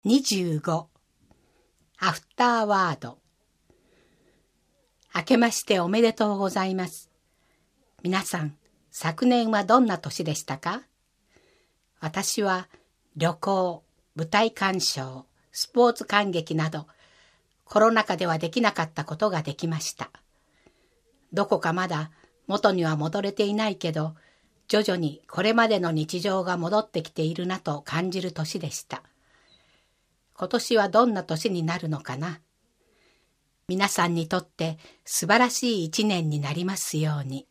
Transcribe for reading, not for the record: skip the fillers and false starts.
25アフターワード。明けましておめでとうございます。皆さん、昨年はどんな年でしたか？私は旅行、舞台鑑賞、スポーツ観劇などコロナ禍ではできなかったことができました。どこかまだ元には戻れていないけど、徐々にこれまでの日常が戻ってきているなと感じる年でした。今年はどんな年になるのかな。皆さんにとって素晴らしい一年になりますように。